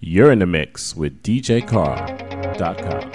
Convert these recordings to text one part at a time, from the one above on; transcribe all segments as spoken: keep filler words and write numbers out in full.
You're in the mix with D J Carr dot com.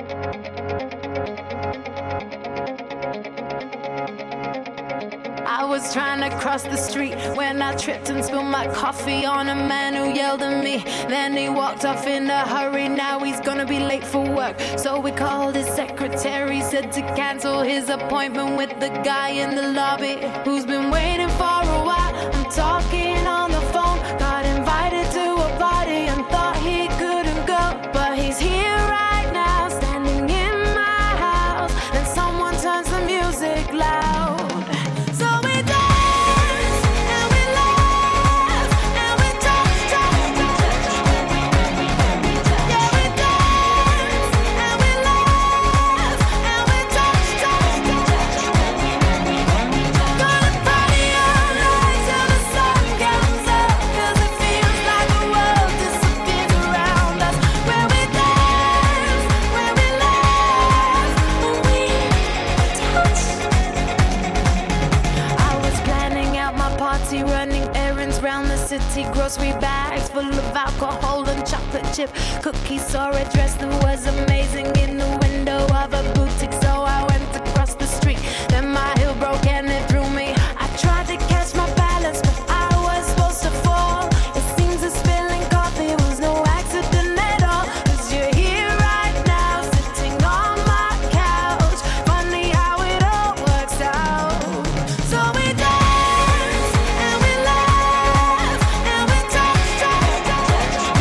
I was trying to cross the street when I tripped and spilled my coffee on a man who yelled at me. Then he walked off in a hurry, now he's gonna be late for work. So we called his secretary, said to cancel his appointment with the guy in the lobby who's been waiting for a while. I'm talking on the phone, got invited to a party and thought he couldn't go, but he's here right now, standing in my house. Then someone turns the music loud. Grocery bags full of alcohol and chocolate chip cookies. Saw a dress that was amazing in the window of a boutique, so I went across the street. Then my heel broke and it threw me. I tried to catch my balance, but I was supposed to fall. It seems that spilling coffee was no accident at all, 'cause you're here right now, sitting on my couch. Funny how it all works out. So we dance and we laugh and we talk, talk, talk.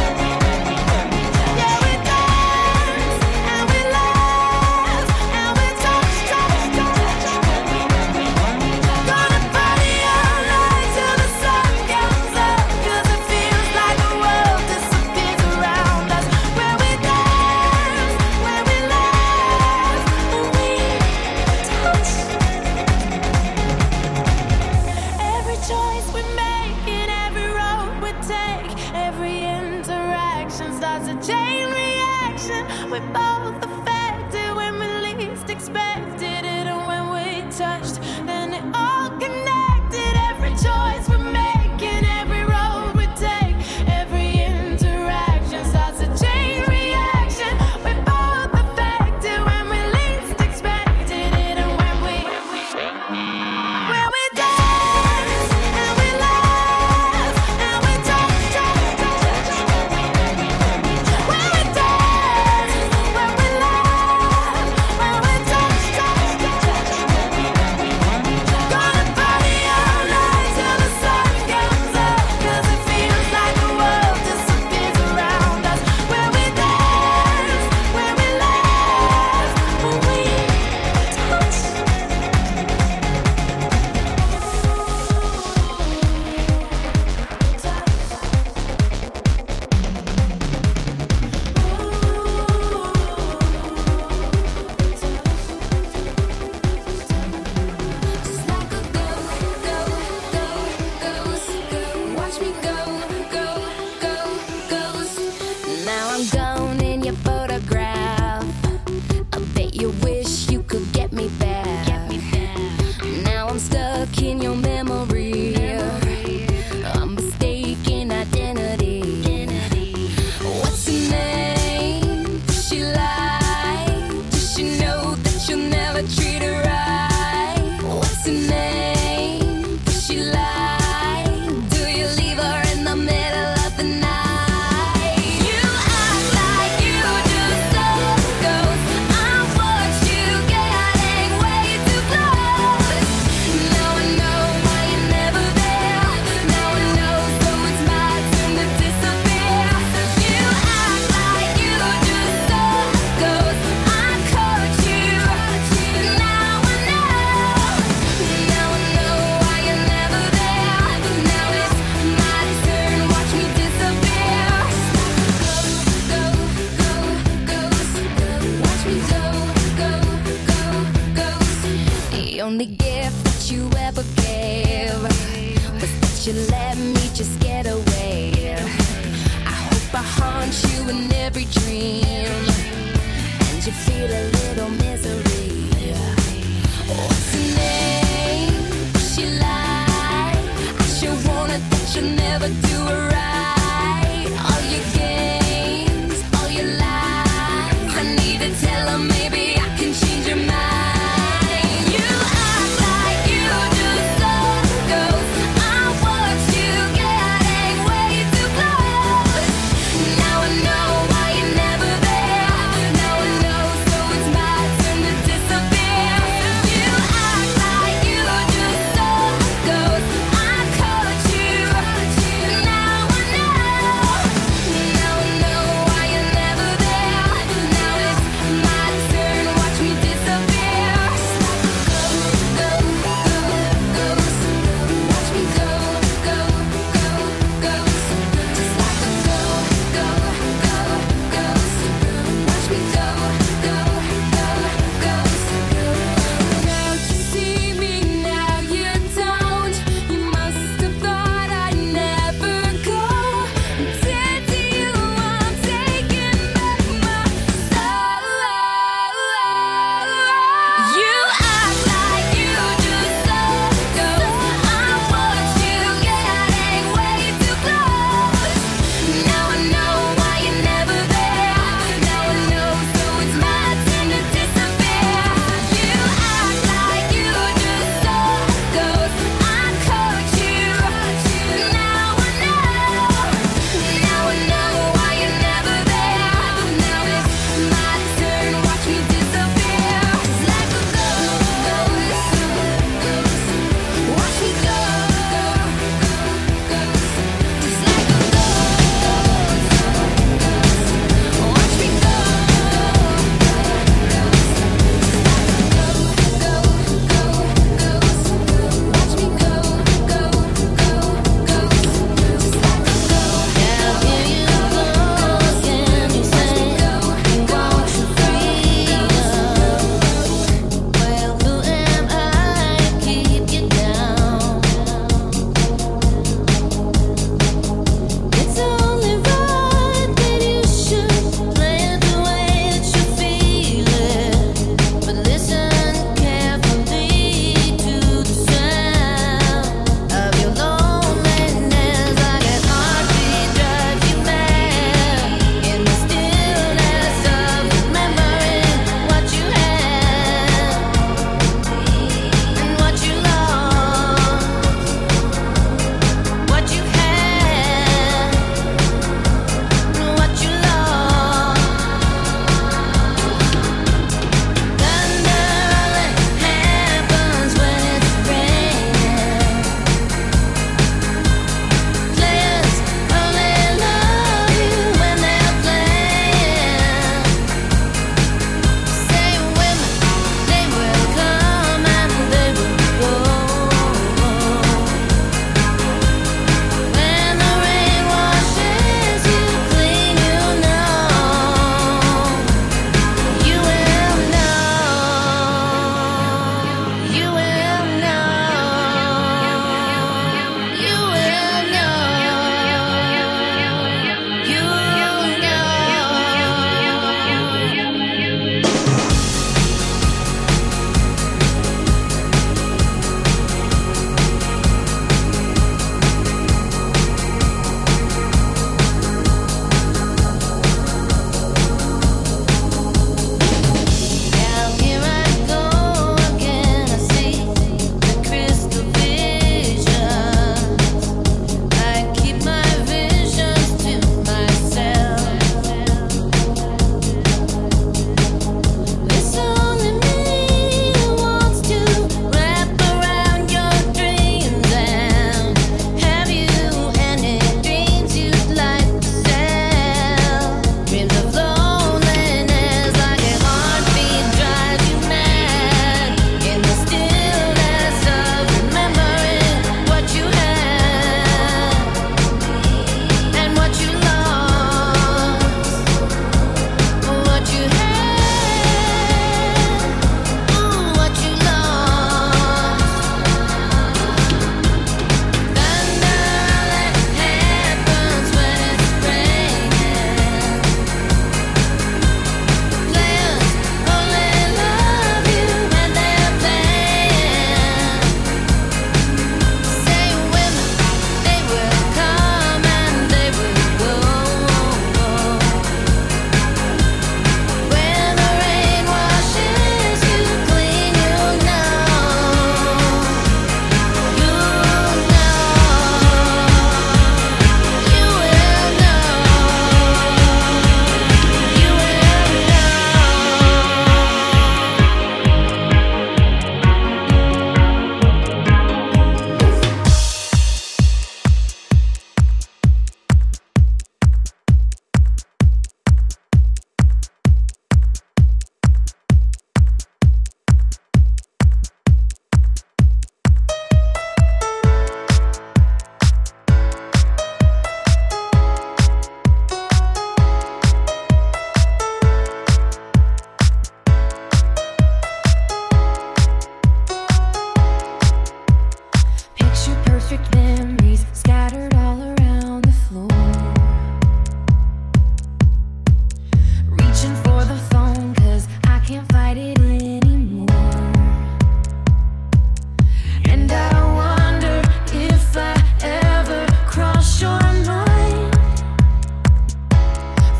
Yeah, we dance and we laugh and we talk, talk, talk. Gonna party all night till the sun comes up, 'cause it feels like the world disappears around us. Where we dance, where we laugh, and we touch. Every choice we make, in every road we take, every interaction starts a chain reaction. We both affected when we least expected it, and when we touched, then it all connected. Every choice we make, in every road we take, every interaction starts a chain reaction. We both affected when we least expected it, and when we when we dance and we laugh and we talk, talk, talk. When we dance, when we laugh, when we touch, touch, touch. Gonna party all night till the sun comes up, 'cause it feels like the world disappears around us. When we dance, when we laugh, when we touch. Just like a go, go, go, ghost. Watch me go, go, go, ghost. Now I'm gone in your photograph. I bet you wish you could get me back. Now I'm stuck in your memory. I'm mistaken identity. What's her name? Does she lie? Does she know that you'll never treat her right? What's her name? Does she lie? Do you leave her in the middle of the night? You act like you just saw ghosts. I watched you getting way too close. Now I know why you're never there. Now I know, so it's my turn to disappear. You act like you just saw ghosts. I caught you. Now I know. Now I know why you're never there. Now it's my turn. Watch me disappear. Go, go, go, ghost. Watch me go, go, go, ghost. The only gift that you ever gave was that you let me just get away. I hope I haunt you in every dream, and you feel a little misery. What's her name? Does she lie? I sure wanted that you'll never do it right. All you gain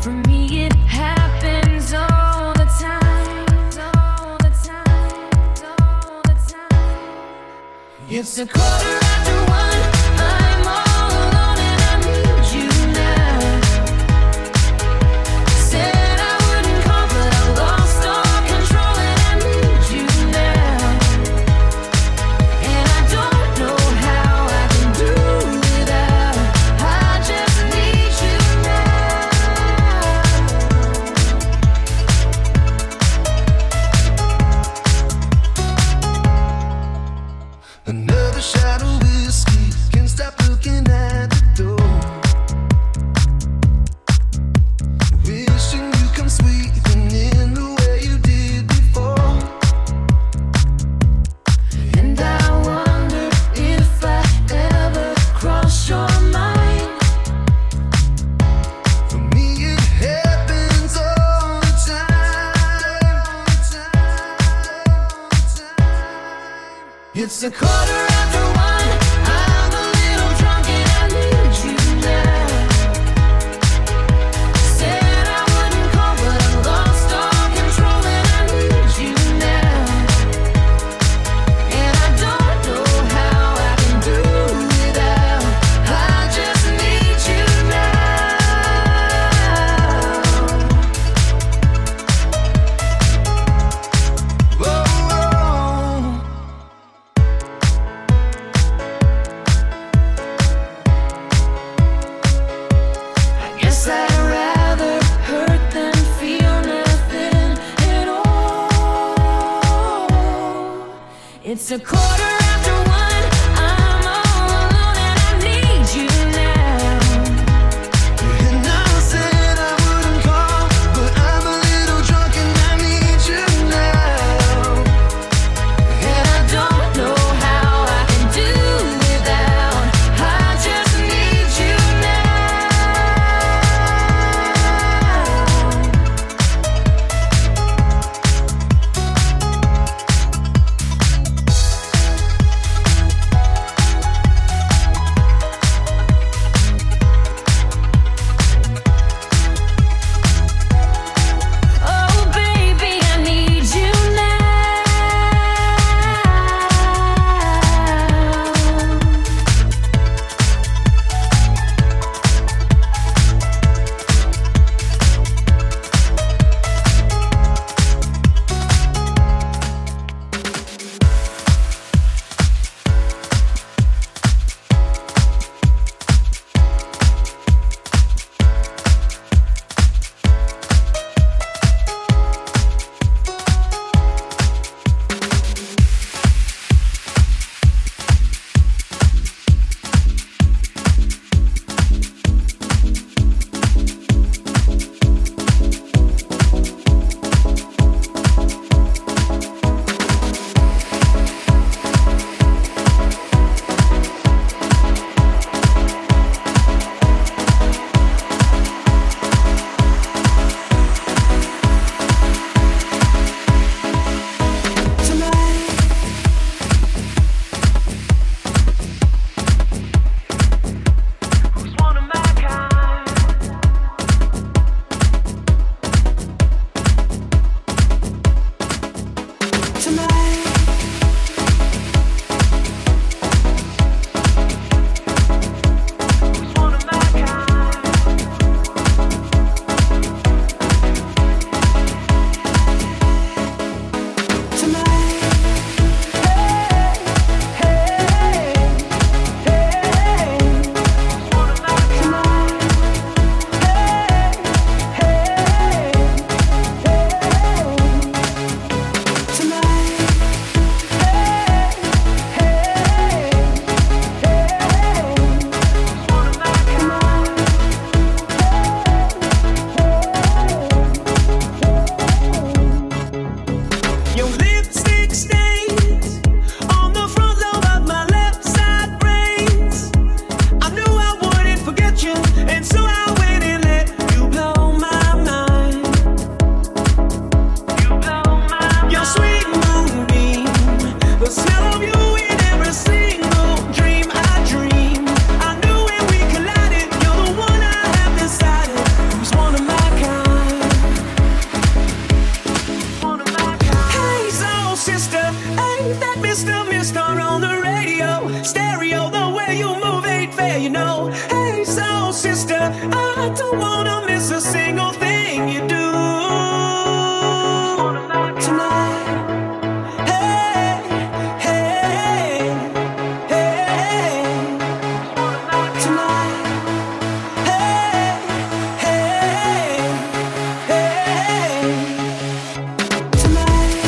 For me it happens all the time, all the time, all the time. It's a quarter after one, I'm all alone and I need you now. Said I wouldn't call but I lost all control and I need you now. And I don't know how I can do without, I just need you now. Another shot of whiskey, can't stop looking at the door. Wishing you come sweeping in the way you did before. And I wonder if I ever cross your mind. For me it happens all the time, all the time, all the time. It's a quarter after one, I'm a little drunk and I need you now. Said I wouldn't call but I lost all control and I need you now. And I don't know how I can do without, I just need you now. Whoa, whoa. I guess I'd rather hurt than feel nothing at all. It's a quarter after one, I'm all alone and I need you now. And I said I wouldn't call, but I'm a little drunk and I need you now. And I don't know how I can do without, I just need you now. Mister Mister on the radio, stereo, the way you move ain't fair, you know. Hey, soul sister, I don't wanna miss a single thing you do tonight. Hey, hey, hey, tonight. Hey, hey, hey, tonight.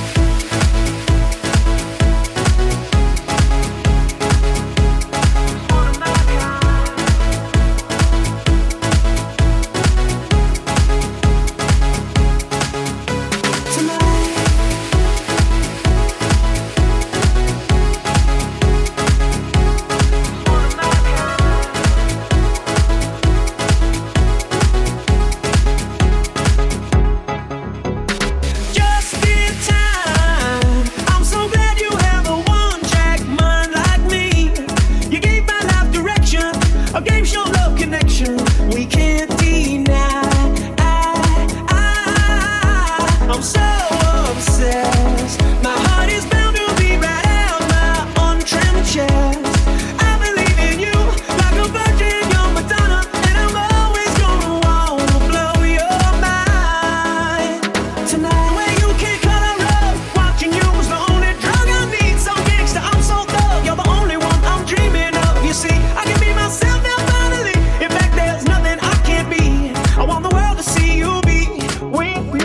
Just in time. I'm so glad you have a one-track mind like me. You gave my life direction, a game show love connection. We can't deny. I, I, I'm so obsessed. My heart is bound to be right out my untrimmed chest. I believe in you like a virgin, you're Madonna, and I'm always gonna wanna blow your mind tonight. Where you can't color up, watching you is the only drug I need. So gangsta, I'm so thug, you're the only one I'm dreaming of. You see, I can be myself now finally. In fact, there's nothing I can't be. I want the world to see you be with me.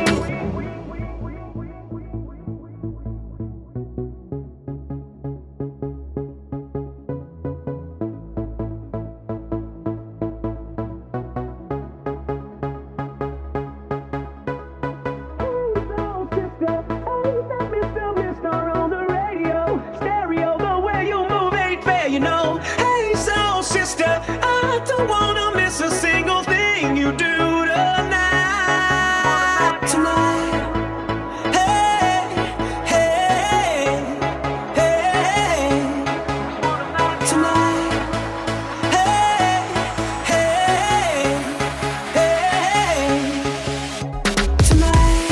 Soul sister, hey, that Mister Mister on the radio, stereo, the way you move ain't fair, you know. Hey, soul sister, I don't wanna miss a single thing you do tonight. Tonight. Hey, hey, hey, tonight. Hey, hey, hey, tonight.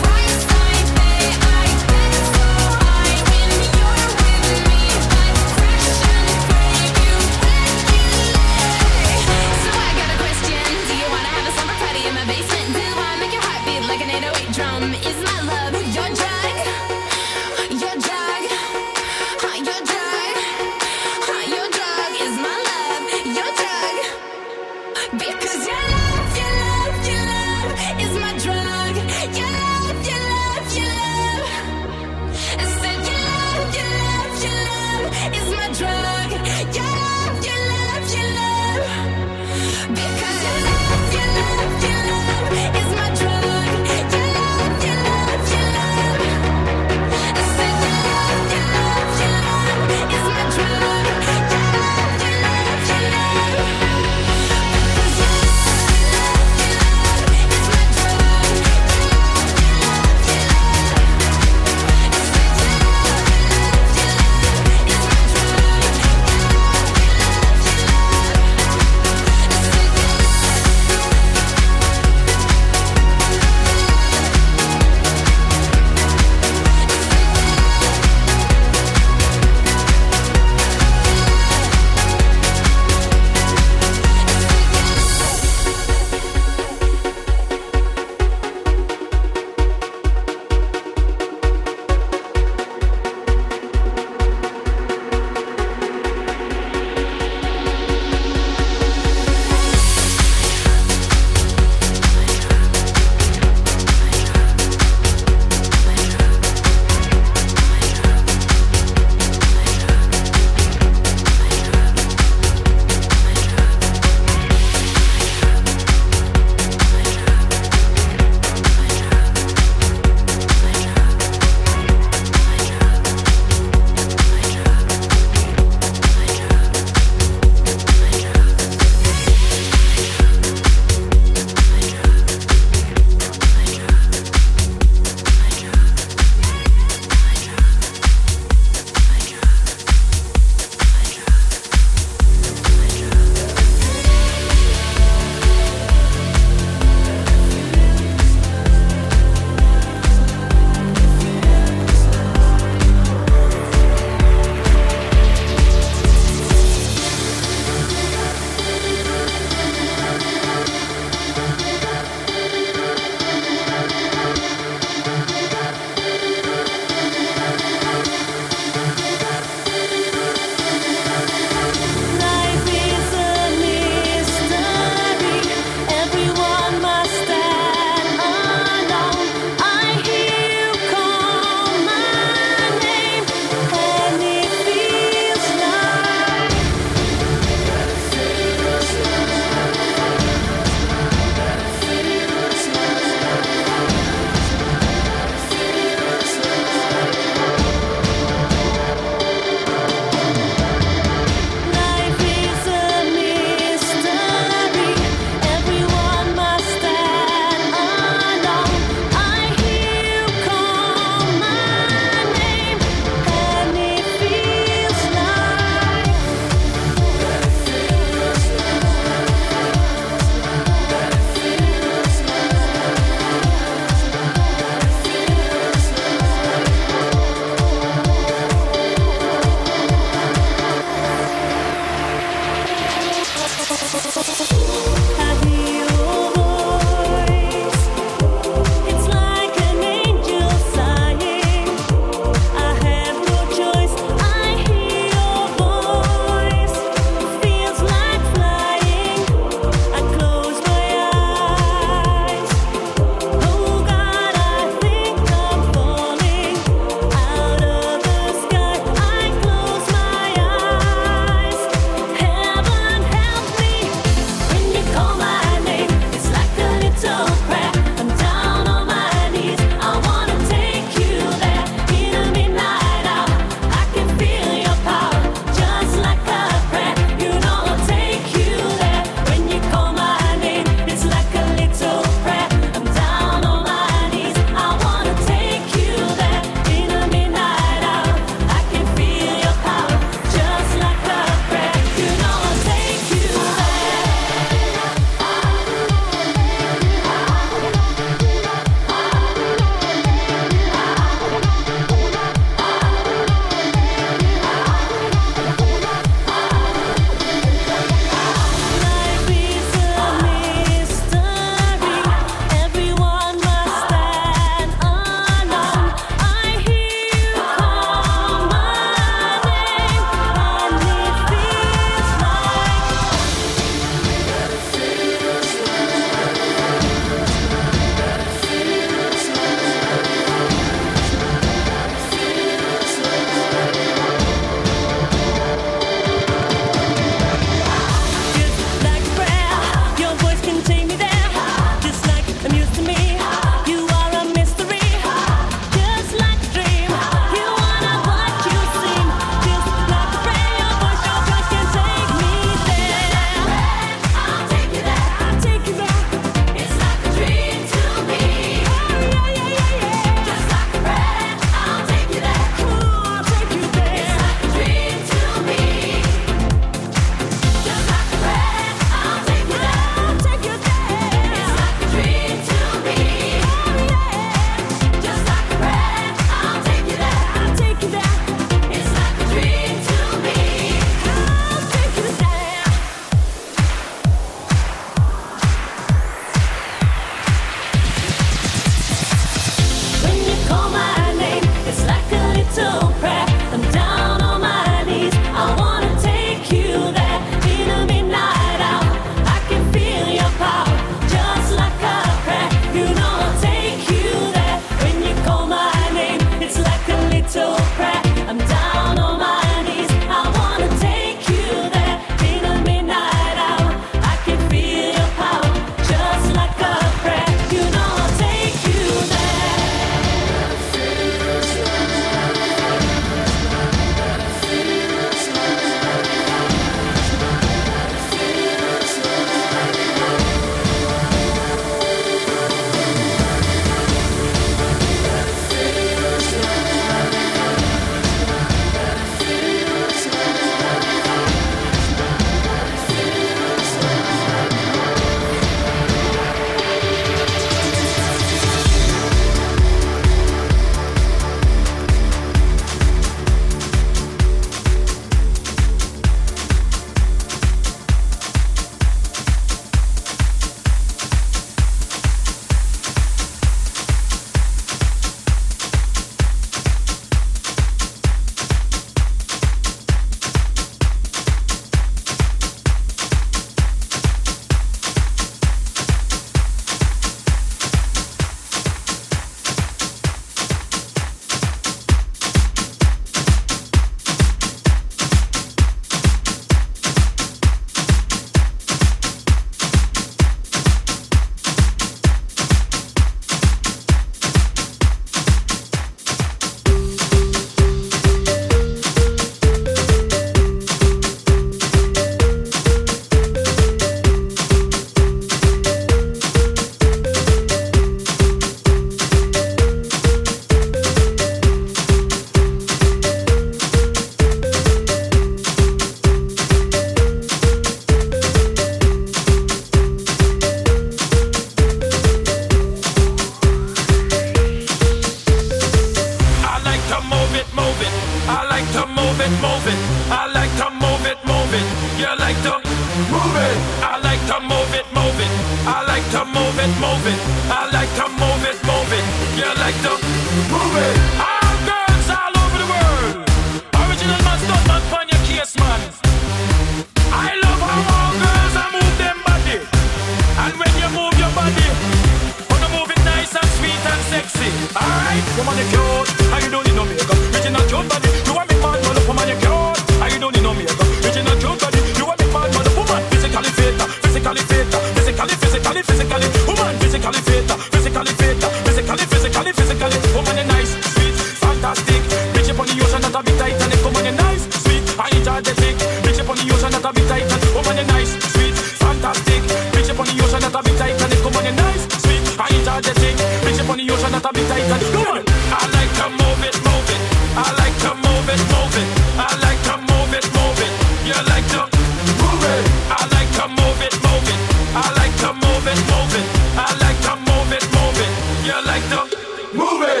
I like to move it, move it. You like to move it. All girls all over the world. Original man, stunt man, pon your case, man. I love how all girls are move them body. And when you move your body, wanna move it nice and sweet and sexy. Alright, woman you cute, and you don't need no makeup. Original cute body, you want me man, mother, woman you cute, and you don't need no makeup. Original cute body, you want me man, mother, woman physically fit, physically fit, physically, physically, physically, woman physically fit, physically fit, physically, physically, physically, woman you nice, sweet, fantastic. Bitch up on the ocean that a bit tight and woman you nice, sweet, and energetic. Bitch up on the ocean that a bit tight and woman you nice, sweet, fantastic. Bitch up on the ocean that a bit tight and woman you nice, sweet, and energetic. Bitch up on the ocean that a bit tight and come on. I like to move it, move it. I like to move it, move it. I like to move it, move it. You like to move it. I like to move it, move it. I like to move it, move it. I like to move it, move it. You like to move it.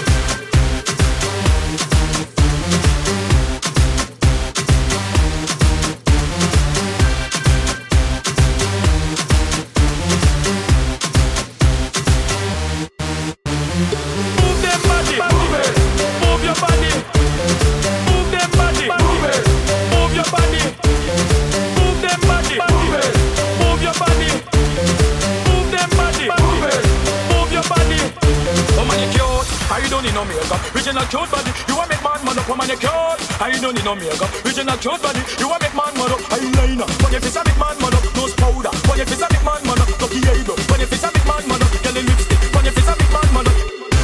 Move them body, move it. Move your body. Move them body, move it. Move your body. Move them body, move it. Move your body. Move them body, move it. Move your body. Oh man, you cute. I you don't need no makeup. Original cute body. You want make man man up. Oh man, you cute. I you don't need no makeup. Original cute body. You want make man man up. Eyeliner. When you face a big man man up. Nose powder. When you face a big man man up. Lucky eyebrow. When you face a big man man up. Yellow lipstick. When you face a big man man up.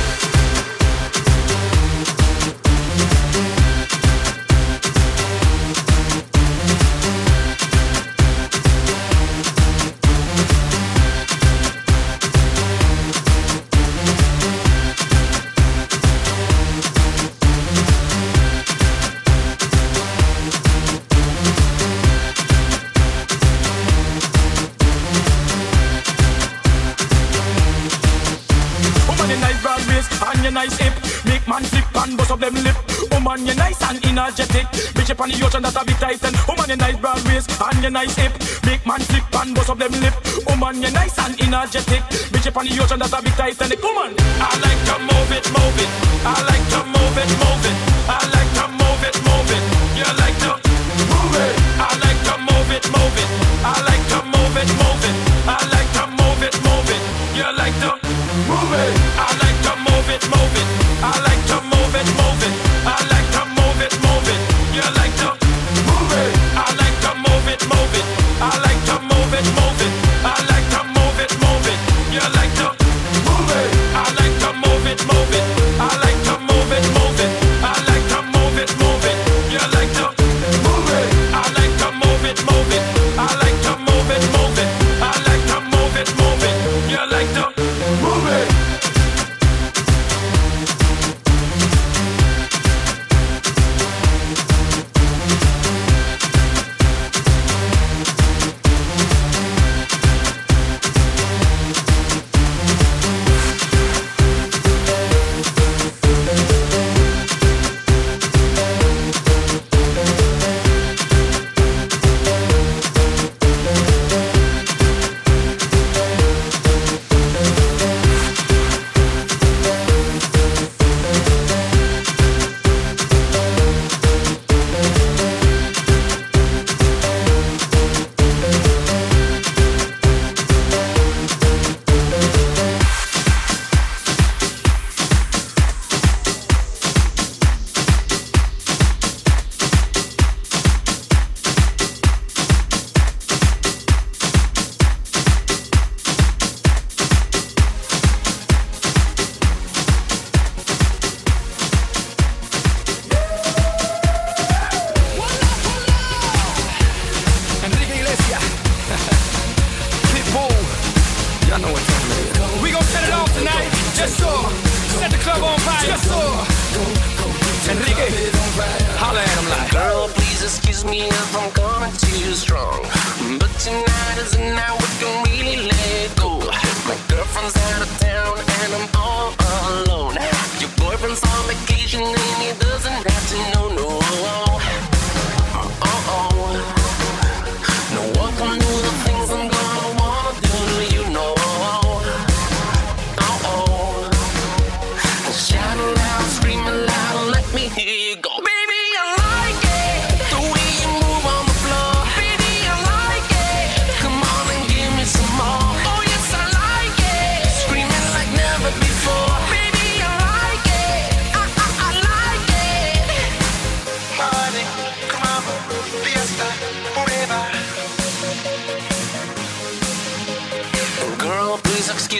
Nice hip, make man flip and bust up them lip. Woman, you nice and energetic. Bitch up on the ocean that a bit tight and woman, you nice broad waist and you nice hip. Make man flip and bust up them lip. Woman, you nice and energetic. Bitch up on the ocean that a bit tight and woman. I like to move it, move it. I like to move it, move it. I like to move it, move it. You like to move it. I like to move it, move it. I like to move it, move it. I like to move it, move it. You like to move it. I like to move it, move it. I like to move it, move it. I like to move it, move it. You like to move it. I like to move it, move it. I like to move it, move it. I like to move it, move it. You like to move it. I like to move it, move it. I like to move it, move it. I like to move it, move it. You like to move it. I like to move it, move it. I like to move it, move it. I like to move it, move it. You like to move it.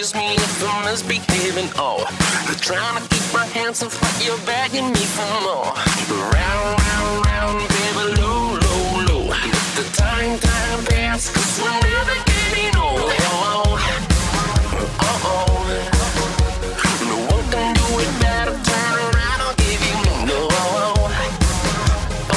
excuse me if I'm misbehaving. Oh, I'm trying to keep my hands off what you're begging me for more. Round, round, round, baby, low, low, low. Let the time, time pass, cause we're never getting old. Oh, oh, oh. No one can do it better. Turn around, I'll give you more. No, oh,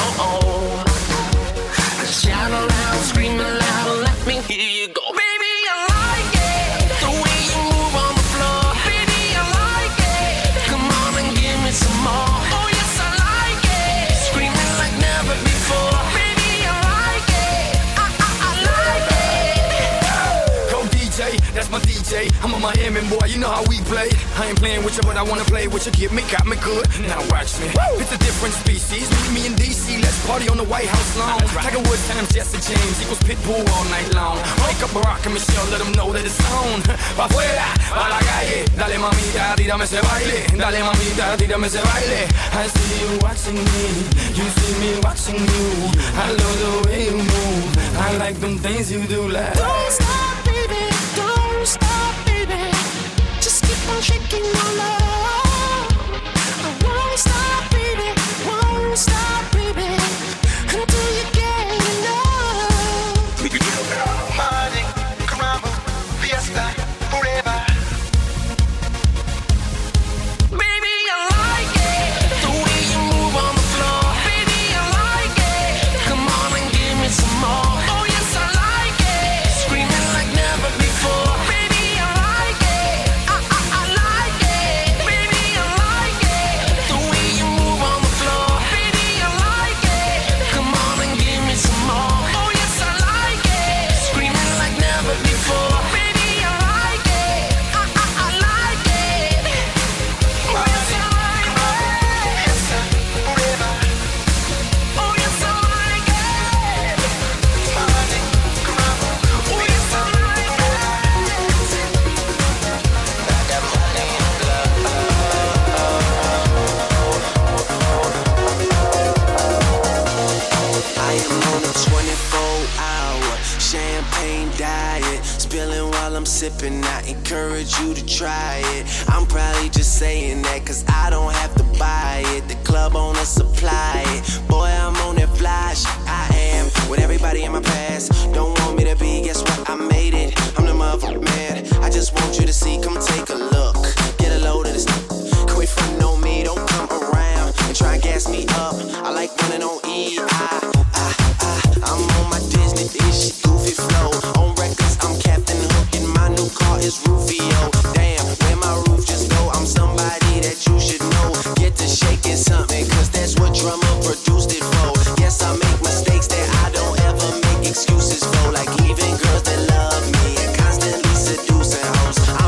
oh. Shout aloud, scream aloud, let me hear you go. Baby, I like it, the way you move on the floor. Baby, I like it, come on and give me some more. Oh yes, I like it, screaming like never before. Baby, I like it, I, I, I like it. Go D J, that's my D J. I'm a Miami boy, you know how we play. I ain't playing with you, but I wanna play with you. Get me, got me good. Now watch me. Woo! It's a different species. Meet me in D C. Let's party on the White House lawn. Tiger Woods times Jesse James equals Pitbull all night long. Wake up Barack and Michelle, let them know that it's on. Pa' afuera, pa' la calle. Dale mamita, tírame ese baile. Dale mamita, tírame ese baile. I see you watching me. You see me watching you. I love the way you move. I like them things you do like. Don't stop, baby. Don't stop, baby. Just keep on shaking your love. I won't stop, baby. Won't stop, baby. Until you get enough. Party, caramba, fiesta, forever. Baby, I like it, the way you move on the floor. Baby, I like it, come on and give me some more. Oh yes, I like it, screaming like never before. Baby, I like it, I, I, I like it. Baby, I like it, the way you move on the floor. Baby, I like it, come on and give me some more. Oh yes, I like it, screaming like never before. Baby, I like it, I, I, I like it. Oh yes, I like it. Fiesta, forever. Oh yes, I like it. Party, caramba, Oh yes, I like it. I am on a twenty-four hour champagne diet, spilling while I'm sipping. I encourage you to try it. I'm probably just saying that cause I don't have to buy it. The club owner supply it. Boy, I'm on that fly shit. I am with everybody in my past. Don't want me to be, guess what? I made it. I'm the motherfucker man. I just want you to see, come take a look. Get a load of this. Quit frontin' on me, don't come around and try and gas me up. I like running on E. I, I, I, I'm on my Disney dish, goofy flow. On records, I'm Captain Hook, and my new car is Rufio. Damn, where my roof just go? I'm somebody that you should know. Get to shaking something, cause that's what drummer produced it for. Yes, I make mistakes that I don't ever make excuses for, like leaving girls that love me and constantly seducing hoes.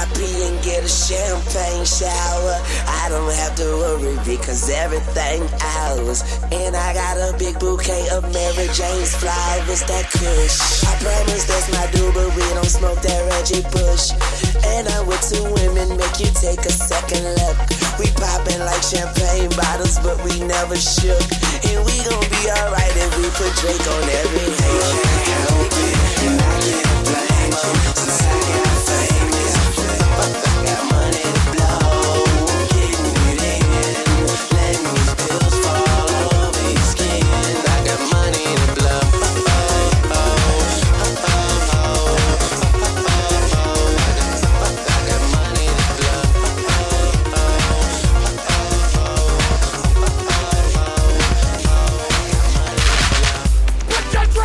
pee and get a champagne shower. I don't have to worry because everything ours. And I got a big bouquet of Mary Jane's flowers that kush. I promise that's my dude, but we don't smoke that Reggie Bush. And I'm with two women, make you take a second look. We poppin' like champagne bottles, but we never shook. And we gon' be alright if we put Drake on every hand. Can't help it, and I can't blame her. Since I got famous, I got money to blow. Getting it in, letting these pills fall over your skin. I got money to blow. Oh, oh, oh, oh, oh, oh. I got money to blow. Oh, oh, oh, oh, oh. What you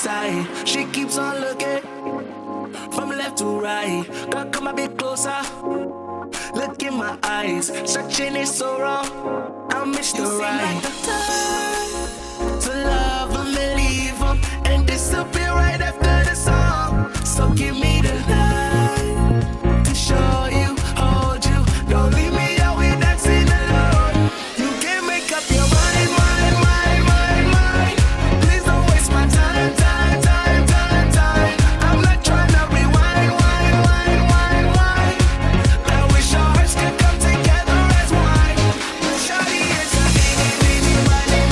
side. She keeps on looking from left to right. Girl, come a bit closer. Look in my eyes. Searching is so wrong. I missed the right. Like the time to love and believe 'em and disappear right after the song. So give me the night to show you, hold you. Don't leave me out here dancing alone. You can make up your mind, mind, mind, mind, mind. Please don't waste my time, time, time, time, time. I'm not trying to rewind, wind, wind, wind, wind. I wish our hearts could come together as one. Shawty is a bitty, bitty, body,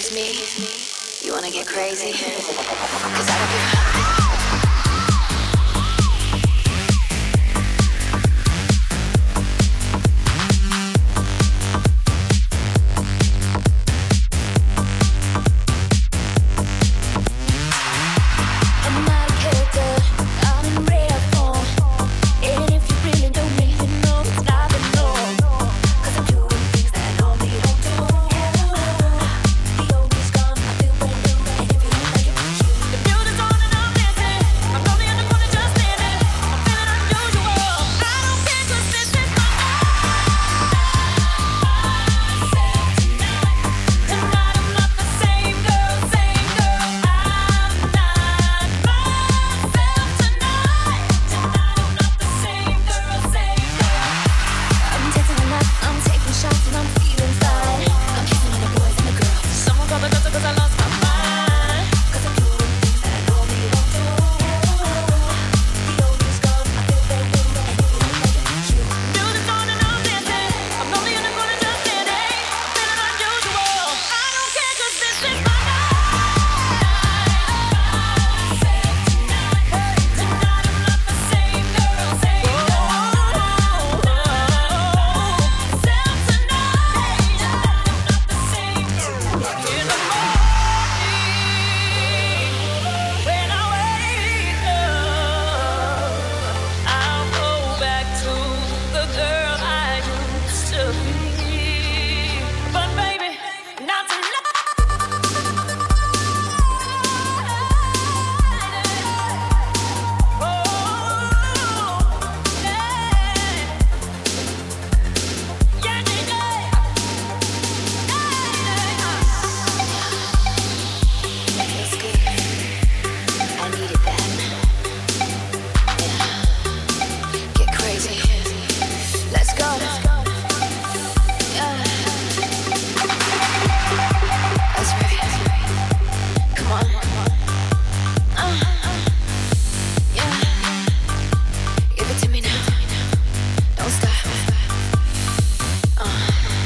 this me? You wanna get crazy? 'Cause I don't give I'm not a character, I'm in rare form. And if you really know me, you know it's not the norm. 'Cause I'm doing things that I normally don't do. The old is gone, I feel brand new. And if you don't like it, you. The music's on and I'm dancing. I'm lonely in the corner just standing. I'm feeling unusual. I don't care 'cause this is my life. Tonight I'm not the same girl, same girl. I'm not myself tonight. Tonight I'm not the same girl, same girl. I'm dancing a lot, I'm taking shots and I'm feeling fine. I'm kissing all the boys and the girls. Someone call the doctor 'cause I lost my mind. 'Cause I'm doing things that I normally don't do. The old is gone, I feel brand new. And if you don't like it, you. Music's on and I'm dancing. I'm lonely in the corner just standing. I'm feeling unusual. I don't care 'cause this is my Tonight I'm not the same girl, same girl. Self tonight. Tonight I'm not the same girl. In the morning, when I wake up, I'll go back to the girl I used to be. But baby, not tonight. Feels good. I needed that. Get crazy. Let's go. Yeah. That's right. Come on. Uh, yeah. Give it to me now. Don't stop. Uh.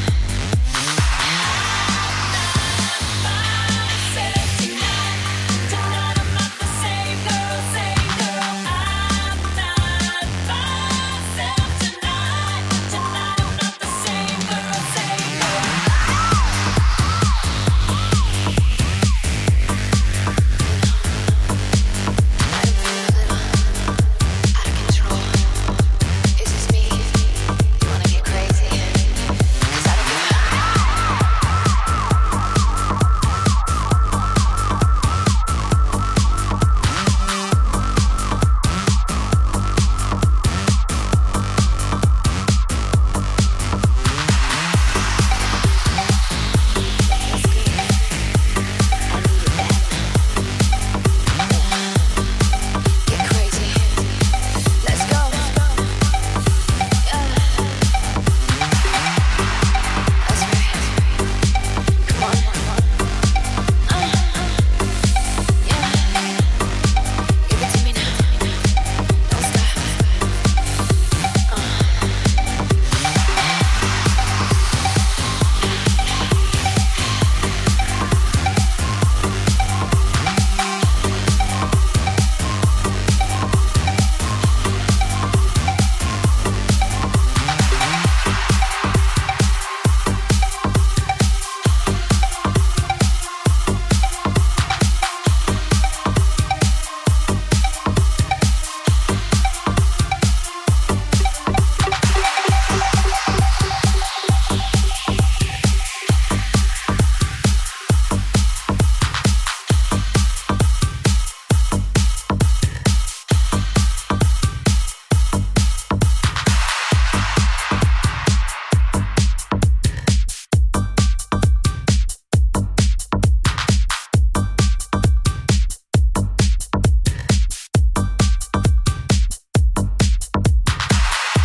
Tonight I'm not the same girl, same girl. I'm not myself tonight. Tonight I'm not the same girl, same girl. I feel a little out of control. Is this me? You wanna get crazy? 'Cause I don't give Get crazy. Let's go. Yeah. That's right. Come on. Uh, yeah. Give it to me now. Don't stop. Uh.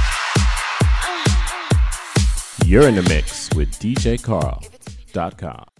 You're in the mix with D J Carl dot com.